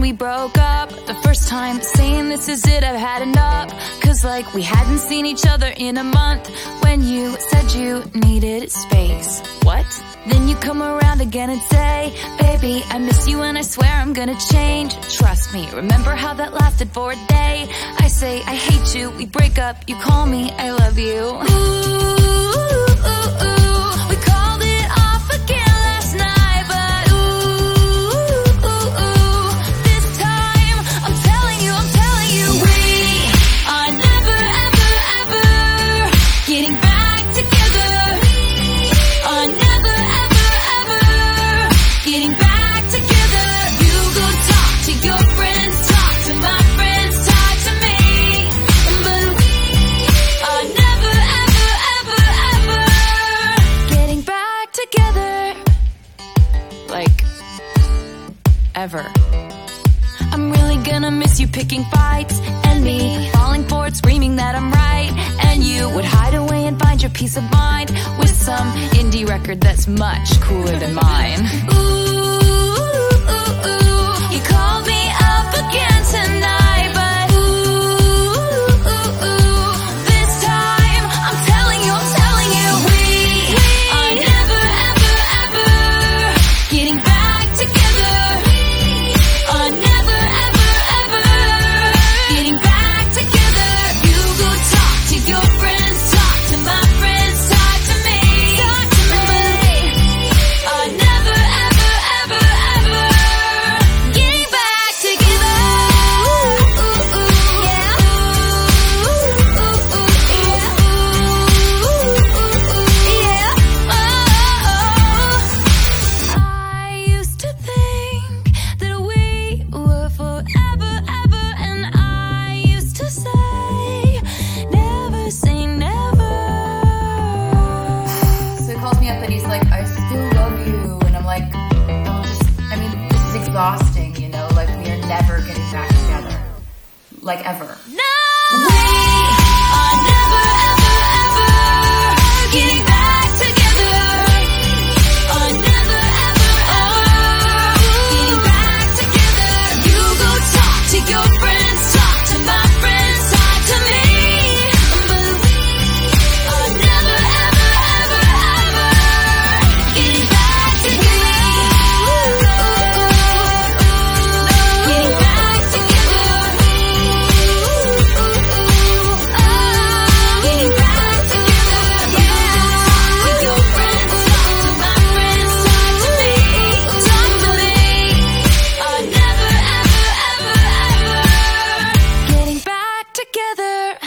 we broke up. The first time saying this is it, I've had enough. Cause like we hadn't seen each other in a month. When you said you needed space. What? Then you come around again and say, baby, I miss you and I swear I'm gonna change. Trust me, remember how that lasted for a day? I say I hate you, we break up, you call me, I love you. Ooh. We called it off again last night, but this time I'm telling you, we are never, ever, ever getting back together. Are never, ever, ever getting back together. You go talk to your friends, talk to my friends, talk to me, but we are never, ever, ever, ever getting back together. Like, ever. I'm really gonna miss you picking fights, and me falling for it, screaming that I'm right. And you would hide away and find your peace of mind with some indie record that's much cooler than mine. You called me up again tonight, but this time I'm telling you, we are never, ever, ever getting back together. Are never, ever, ever getting back together. You go talk to your friends, talk to my friends, talk to me, are never, ever, ever, ever getting back together. I used to think that we were forever, ever, and I used to say, never say never. So he calls me up and he's like, I still love you. And I'm like, this is exhausting, you know? Like, we are never getting back together. Like, ever. No! We are never, ever, ever getting back together. Are never, ever, ever getting back together. You go talk to your friends, talk to my friends, talk to me, but we are never, ever, ever, ever getting back together. Getting back together. Getting back together. Talk to your friends, talk to my friends, talk to me, are never, ever, ever, ever getting back together.